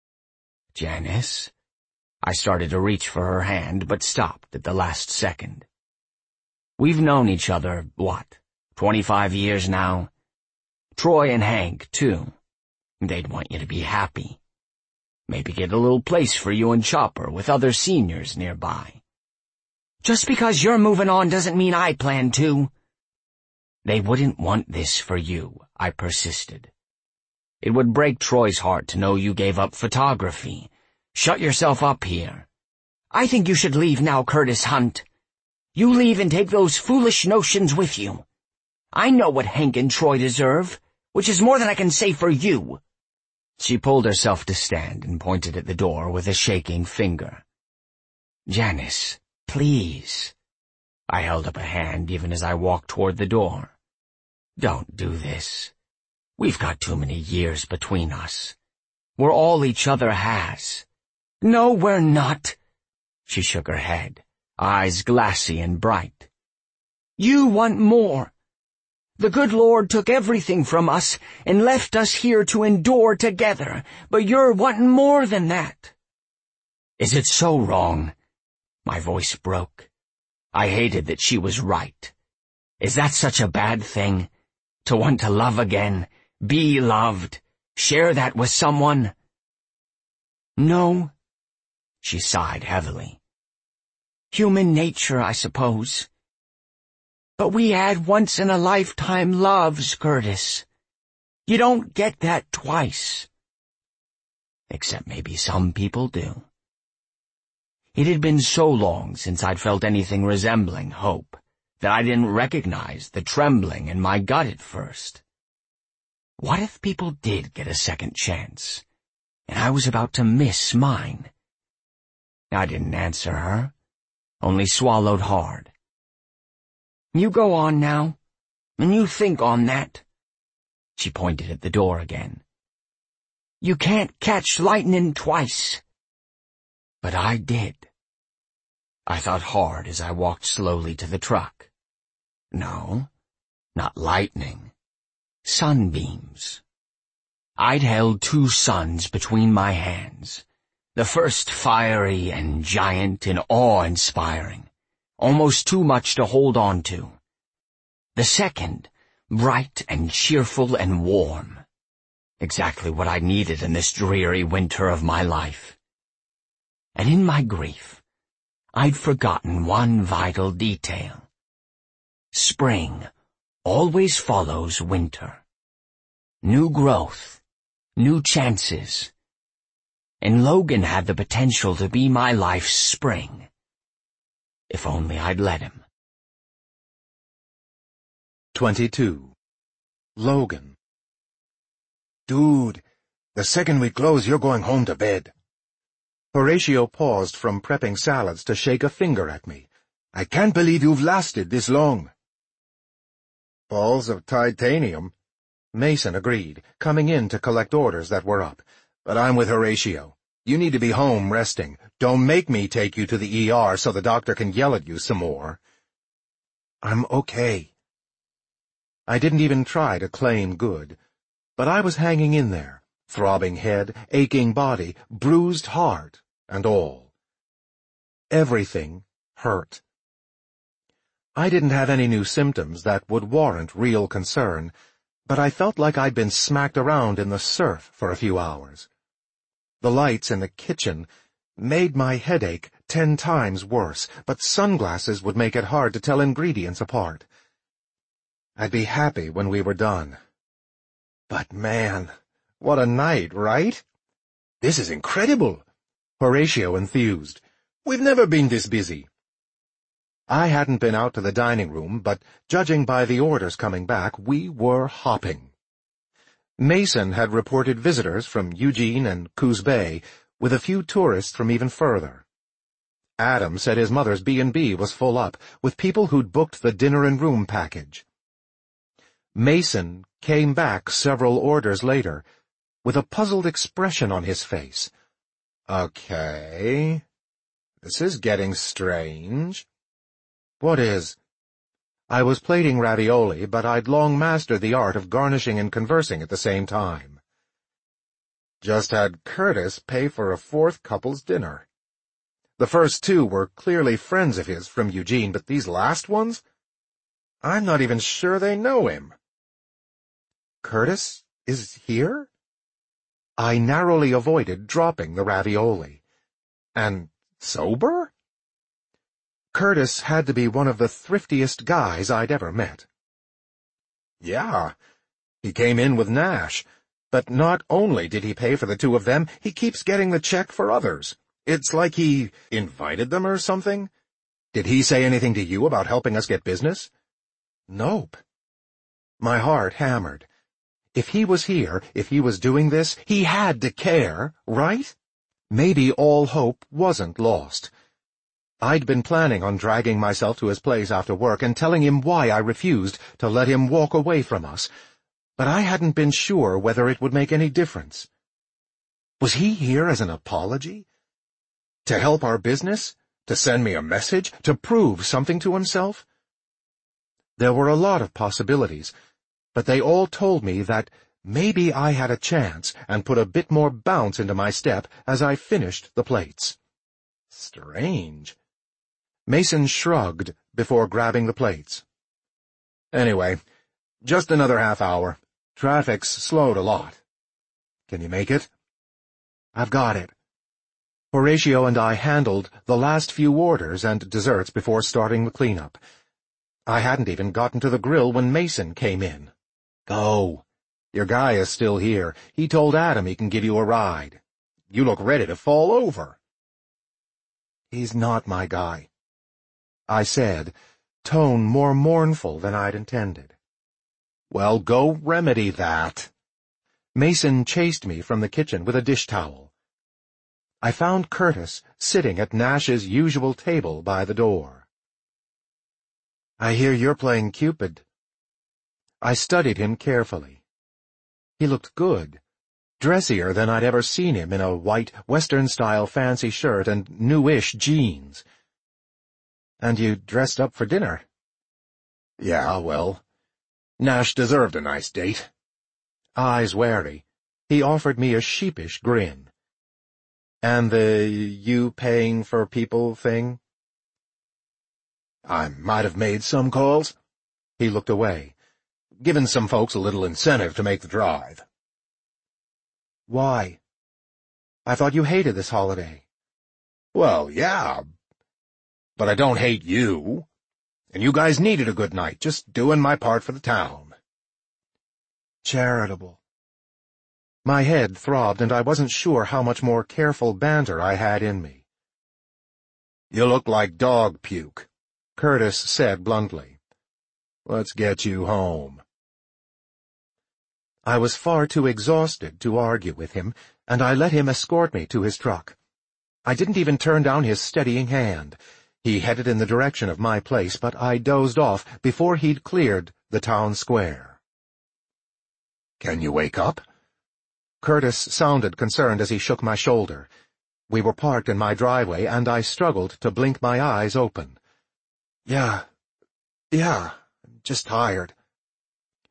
Janice? I started to reach for her hand, but stopped at the last second. We've known each other, what, twenty-five years now? Troy and Hank, too. They'd want you to be happy. Maybe get a little place for you and Chopper with other seniors nearby. Just because you're moving on doesn't mean I plan to. They wouldn't want this for you, I persisted. It would break Troy's heart to know you gave up photography. Shut yourself up here. I think you should leave now, Curtis Hunt. You leave and take those foolish notions with you. I know what Hank and Troy deserve, which is more than I can say for you. She pulled herself to stand and pointed at the door with a shaking finger. Janice, please. I held up a hand even as I walked toward the door. Don't do this. We've got too many years between us. We're all each other has. No, we're not. She shook her head, eyes glassy and bright. You want more. The good Lord took everything from us and left us here to endure together, but you're wanting more than that. Is it so wrong? My voice broke. I hated that she was right. Is that such a bad thing? To want to love again, be loved, share that with someone? No. She sighed heavily. Human nature, I suppose. But we had once-in-a-lifetime loves, Curtis. You don't get that twice. Except maybe some people do. It had been so long since I'd felt anything resembling hope that I didn't recognize the trembling in my gut at first. What if people did get a second chance, and I was about to miss mine? I didn't answer her, only swallowed hard. You go on now, and you think on that. She pointed at the door again. You can't catch lightning twice. But I did. I thought hard as I walked slowly to the truck. No, not lightning. Sunbeams. I'd held two suns between my hands. The first fiery and giant and awe-inspiring, almost too much to hold on to. The second, bright and cheerful and warm. Exactly what I needed in this dreary winter of my life. And in my grief, I'd forgotten one vital detail. Spring always follows winter. New growth, new chances. And Logan had the potential to be my life's spring. If only I'd let him. twenty-two. Logan. Dude, the second we close, you're going home to bed. Horatio paused from prepping salads to shake a finger at me. I can't believe you've lasted this long. Balls of titanium. Mason agreed, coming in to collect orders that were up. But I'm with Horatio. You need to be home resting. Don't make me take you to the E R so the doctor can yell at you some more. I'm okay. I didn't even try to claim good, but I was hanging in there, throbbing head, aching body, bruised heart, and all. Everything hurt. I didn't have any new symptoms that would warrant real concern, but I felt like I'd been smacked around in the surf for a few hours. The lights in the kitchen made my headache ten times worse, but sunglasses would make it hard to tell ingredients apart. I'd be happy when we were done. But man, what a night, right? This is incredible, Horatio enthused. We've never been this busy. I hadn't been out to the dining room, but judging by the orders coming back, we were hopping. Mason had reported visitors from Eugene and Coos Bay, with a few tourists from even further. Adam said his mother's B and B was full up, with people who'd booked the dinner and room package. Mason came back several orders later, with a puzzled expression on his face. Okay, this is getting strange. What is? I was plating ravioli, but I'd long mastered the art of garnishing and conversing at the same time. Just had Curtis pay for a fourth couple's dinner. The first two were clearly friends of his from Eugene, but these last ones? I'm not even sure they know him. Curtis is here? I narrowly avoided dropping the ravioli. And sober? Curtis had to be one of the thriftiest guys I'd ever met. Yeah, he came in with Nash, but not only did he pay for the two of them, he keeps getting the check for others. It's like he invited them or something. Did he say anything to you about helping us get business? Nope. My heart hammered. If he was here, if he was doing this, he had to care, right? Maybe all hope wasn't lost. I'd been planning on dragging myself to his place after work and telling him why I refused to let him walk away from us, but I hadn't been sure whether it would make any difference. Was he here as an apology? To help our business? To send me a message? To prove something to himself? There were a lot of possibilities, but they all told me that maybe I had a chance and put a bit more bounce into my step as I finished the plates. Strange. Mason shrugged before grabbing the plates. Anyway, just another half hour. Traffic's slowed a lot. Can you make it? I've got it. Horatio and I handled the last few orders and desserts before starting the cleanup. I hadn't even gotten to the grill when Mason came in. Go. Your guy is still here. He told Adam he can give you a ride. You look ready to fall over. He's not my guy, I said, tone more mournful than I'd intended. Well, go remedy that. Mason chased me from the kitchen with a dish towel. I found Curtis sitting at Nash's usual table by the door. I hear you're playing Cupid. I studied him carefully. He looked good, dressier than I'd ever seen him in a white, Western-style fancy shirt and newish jeans. And you dressed up for dinner? Yeah, well, Nash deserved a nice date. Eyes wary, he offered me a sheepish grin. And the you paying for people thing? I might have made some calls. He looked away, given some folks a little incentive to make the drive. Why? I thought you hated this holiday. Well, yeah, but I don't hate you. And you guys needed a good night, just doing my part for the town. Charitable. My head throbbed, and I wasn't sure how much more careful banter I had in me. You look like dog puke, Curtis said bluntly. Let's get you home. I was far too exhausted to argue with him, and I let him escort me to his truck. I didn't even turn down his steadying hand. He headed in the direction of my place, but I dozed off before he'd cleared the town square. Can you wake up? Curtis sounded concerned as he shook my shoulder. We were parked in my driveway, and I struggled to blink my eyes open. Yeah, yeah, I'm just tired.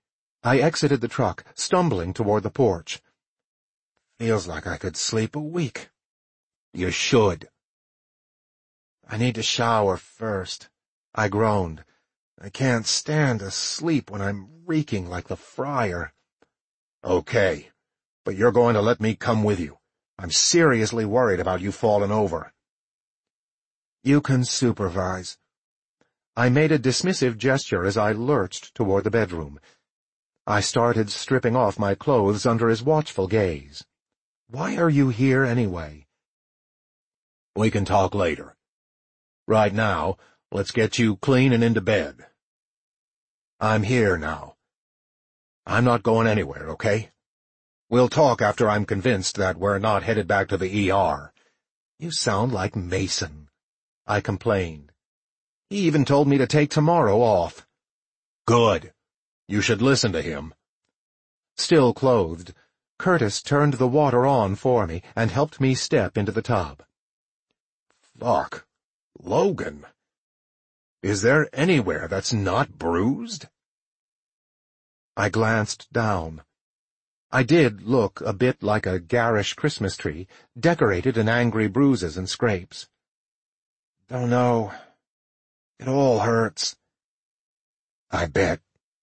I exited the truck, stumbling toward the porch. Feels like I could sleep a week. You should. I need to shower first, I groaned. I can't stand to sleep when I'm reeking like the fryer. Okay, but you're going to let me come with you. I'm seriously worried about you falling over. You can supervise. I made a dismissive gesture as I lurched toward the bedroom. I started stripping off my clothes under his watchful gaze. Why are you here anyway? We can talk later. Right now, let's get you clean and into bed. I'm here now. I'm not going anywhere, okay? We'll talk after I'm convinced that we're not headed back to the E R. You sound like Mason, I complained. He even told me to take tomorrow off. Good. You should listen to him. Still clothed, Curtis turned the water on for me and helped me step into the tub. Fuck. Logan. Is there anywhere that's not bruised? I glanced down. I did look a bit like a garish Christmas tree, decorated in angry bruises and scrapes. Don't know. It all hurts. I bet.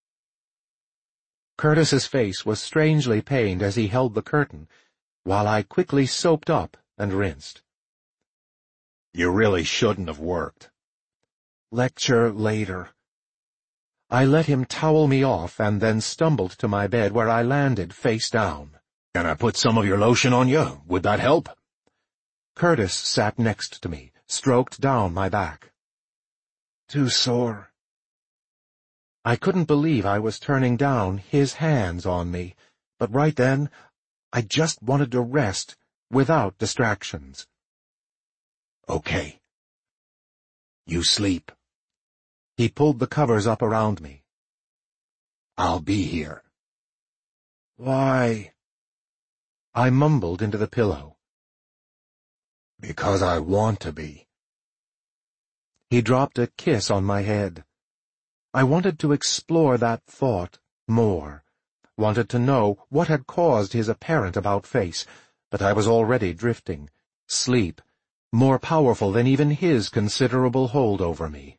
Curtis's face was strangely pained as he held the curtain, while I quickly soaped up and rinsed. You really shouldn't have worked. Lecture later. I let him towel me off and then stumbled to my bed where I landed face down. Can I put some of your lotion on you? Would that help? Curtis sat next to me, stroked down my back. Too sore. I couldn't believe I was turning down his hands on me, but right then, I just wanted to rest without distractions. Okay. You sleep. He pulled the covers up around me. I'll be here. Why? I mumbled into the pillow. Because I want to be. He dropped a kiss on my head. I wanted to explore that thought more, wanted to know what had caused his apparent about-face, but I was already drifting. Sleep, more powerful than even his considerable hold over me.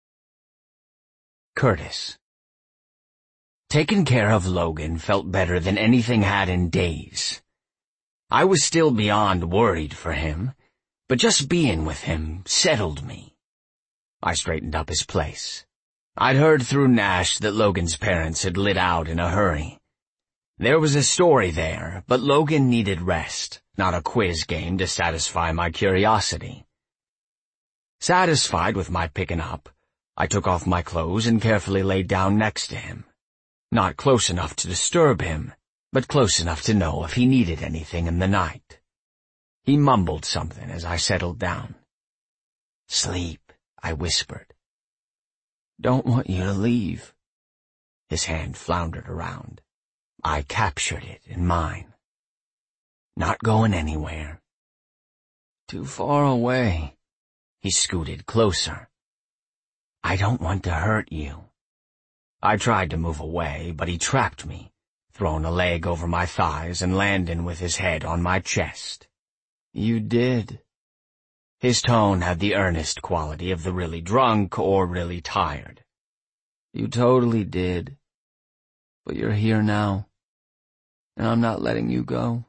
Curtis. Taking care of Logan felt better than anything had in days. I was still beyond worried for him, but just being with him settled me. I straightened up his place. I'd heard through Nash that Logan's parents had lit out in a hurry. There was a story there, but Logan needed rest, not a quiz game to satisfy my curiosity. Satisfied with my picking up, I took off my clothes and carefully laid down next to him. Not close enough to disturb him, but close enough to know if he needed anything in the night. He mumbled something as I settled down. "Sleep," I whispered. "Don't want you to leave." His hand floundered around. I captured it in mine. "Not going anywhere." "Too far away." He scooted closer. "I don't want to hurt you." I tried to move away, but he trapped me, throwing a leg over my thighs and landing with his head on my chest. "You did." His tone had the earnest quality of the really drunk or really tired. "You totally did. But you're here now, and I'm not letting you go."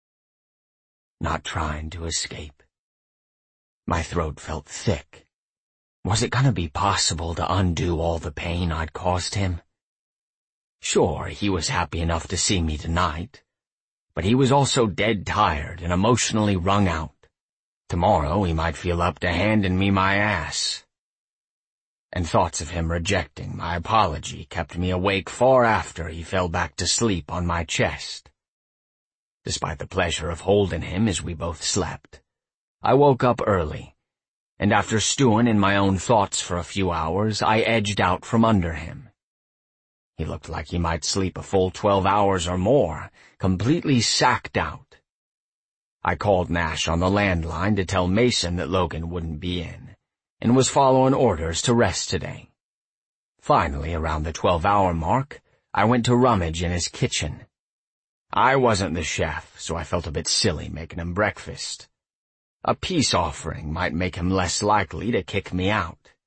Not trying to escape. My throat felt thick. Was it gonna be possible to undo all the pain I'd caused him? Sure, he was happy enough to see me tonight, but he was also dead tired and emotionally wrung out. Tomorrow he might feel up to handing me my ass. And thoughts of him rejecting my apology kept me awake far after he fell back to sleep on my chest. Despite the pleasure of holding him as we both slept, I woke up early, and after stewing in my own thoughts for a few hours, I edged out from under him. He looked like he might sleep a full twelve hours or more, completely sacked out. I called Nash on the landline to tell Mason that Logan wouldn't be in, and was following orders to rest today. Finally, around the twelve-hour mark, I went to rummage in his kitchen. I wasn't the chef, so I felt a bit silly making him breakfast. A peace offering might make him less likely to kick me out.